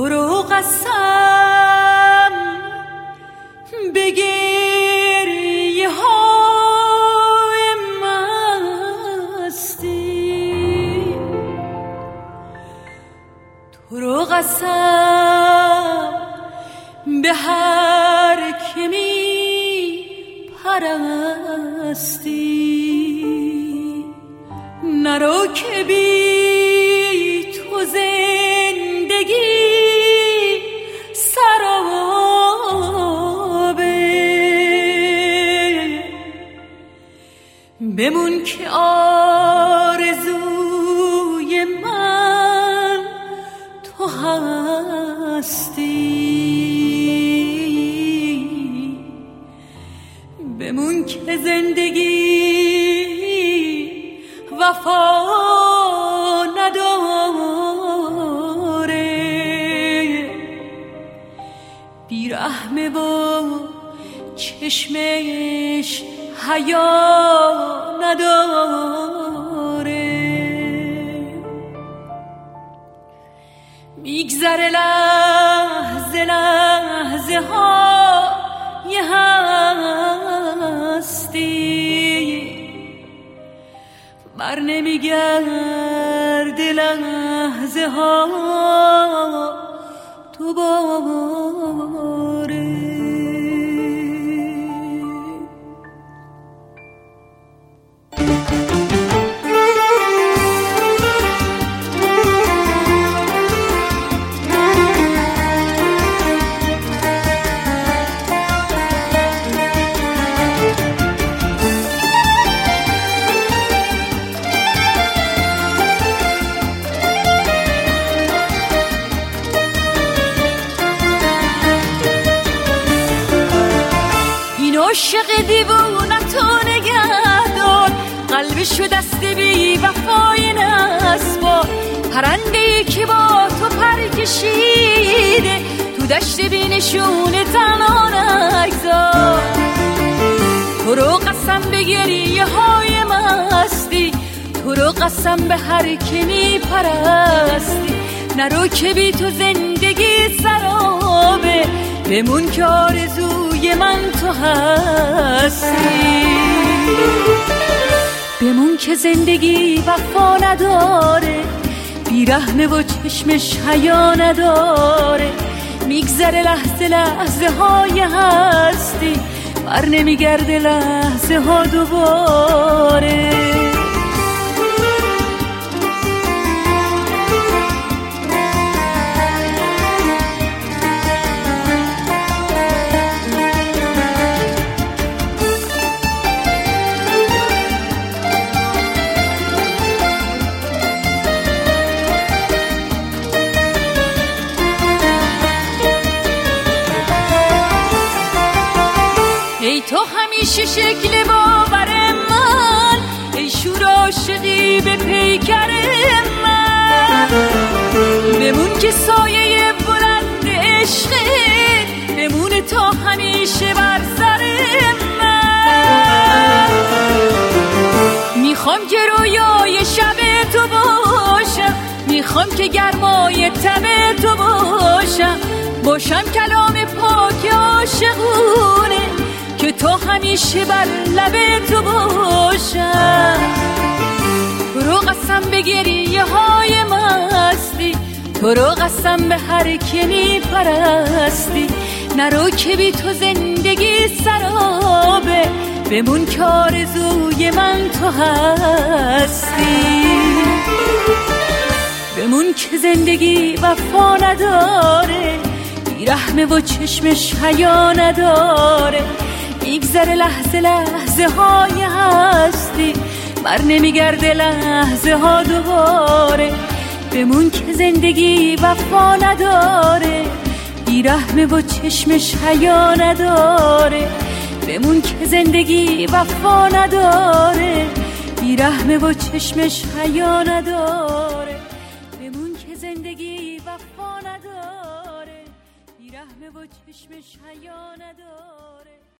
تو رو قسم به گریه های مستی، تو رو قسم به هر که می پرستی، نرو که بی تو زندگی سرابه، بمون که آرزوی من تو هستی، بمون که زندگی وفا نداره، بیرحمه و چشمش حیا نداره، میگذره لحظه لحظه ها یه هستی، بر نمیگرده لحظه ها دوباره. عاشق دیوونتو نگه دار، قلبشو دست بی وفای نسبار، پرنده‌ای که با تو پر کشیده تو دشت بی نشونه تنها نگذار، تو رو قسم به گریه های مستی، تو رو قسم به هر که می پرستی، نرو که بی تو زندگی سرابه، بمون که آرزوی من تو هستی، بمون که زندگی وفا نداره، بیرحمه و چشمش حیا نداره، میگذره لحظه لحظه های هستی، بر نمیگرده لحظه ها دوباره. ای تو همیشه شکل باور من، ای شور عاشقی به پیکر من، بمون که سایه بلند عشقه، بمون تا همیشه بر سر من، میخوام که رویای شب تو باشم، میخوام که گرمای تب تو باشم کلام پاک عاشقونه، که تو همیشه بر لب تو باشم، تو رو قسم به گریه های مستی، تو رو قسم به هر که می پرستی، نرو که بی تو زندگی سرابه، بمون که آرزوی من تو هستی، بمون که زندگی وفا نداره، بیرحمه و چشمش حیا نداره، میگذره لحظه لحظه های هستی، بر نمیگرده لحظه ها دوباره، بمون که زندگی وفا نداره، بیرحمه و چشمش حیا نداره، بمون که زندگی وفا نداره، بیرحمه و چشمش حیا نداره، بمون که زندگی وفا نداره، بیرحمه و چشمش حیا نداره.